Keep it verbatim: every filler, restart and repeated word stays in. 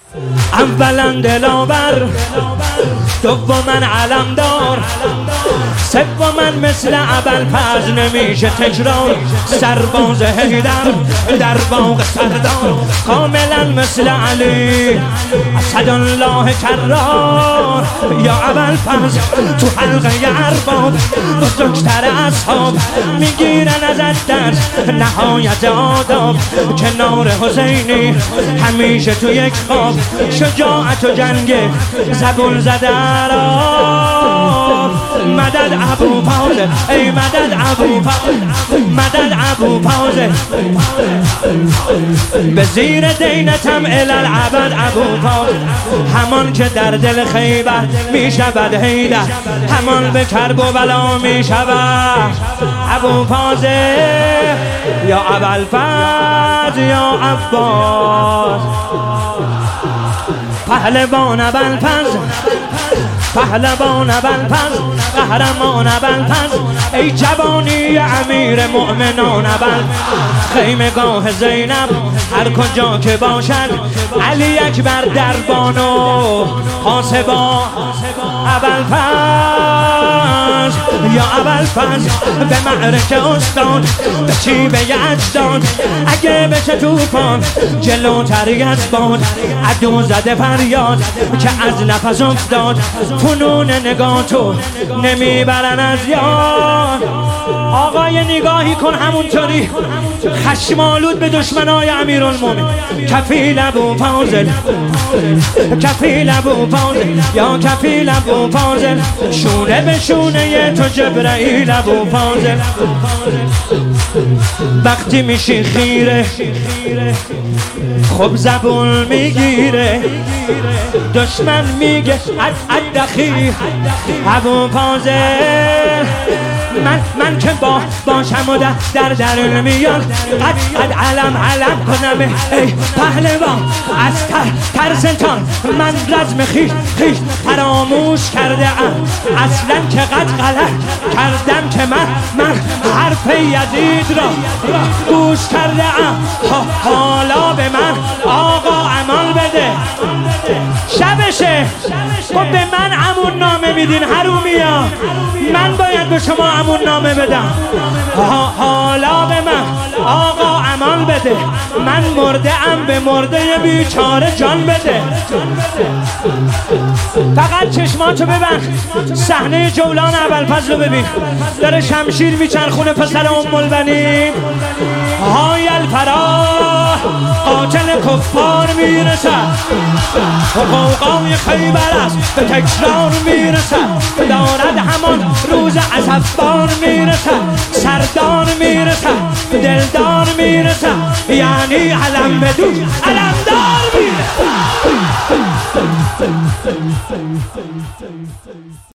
اولا دلاور، دوما علمدار، سوما مثل ابوالفضل نمیشه تکرار. سرباز حیدر در باغ سردار، کاملا مثل علی اسدالله کرار. یا ابوالفضل تو حلقه ارباب، دکتر اصحاب میگیرن ازت درس نهایت آداب. کنار حسینی همیشه تو یک خواب، شجاعت و جنگ زبون زده را. مدد ابوالفضل، ای مدد ابوالفضل، مدد ابوالفضل. به زیر دینتم الالعبد ابوالفضل، همان که در دل خیبر می شود حیدر، همان به کرب و بلا می شود ابوالفضل. یا ابوالفضل یا عباس، پهلوان ابوالفضل، پهلوان ابوالفضل، قهرمان ابوالفضل. ای جوانی امیر مؤمنان ابوالفضل، خیمگاه زینب هر کجا که باشد، علی اکبر دربان و حاسبا ابوالفضل. یا ابوالفضل به معرکه استاد، به چی به اجداد، اگه بشه توفان جلوتری از باد. عدو زده فریاد که از نفس افتاد، فنون نگاه تو نمیبرن از یاد. آقای نگاهی کن همونطوری خشمالود به دشمنای امیرالمومنین. کفیل ابوالفضل، کفیل ابوالفضل، یا کفیل ابوالفضل. شونه به شونه تو جبرائیل ابوالفضل. وقتی میشی خیره خب زبون میگیره، دشمن میگه اد اد دخیل ابوالفضل. من من که با باشم و در در درون میاد، قد قد علم علم کنم ای پهلوان. از تر ترسنتان من رزم خیش خیش فراموش کرده ام، اصلا که قد غلط کردم که من من حرف یزید را گوش کرده ام. حالا به من آقا امان بده، شبشه خب به من امون نامه میدین حرومیا، من باید به شما امون نامه بدم. حالا به من آقا امان بده، من مرده ام، به مرده بیچاره جان بده. فقط چشماتو ببند، صحنه جولان ابوالفضل رو ببین، داره شمشیر میچرخونه پسر ام البنین. های الفرح قاتل کفار میرسد، قوقای خیبر است به تکرار میرسد. دارد همان روز اسفبار میرسد، سردار میرسد، دلدار میرسد، یعنی علم بدون علمدار میرسد.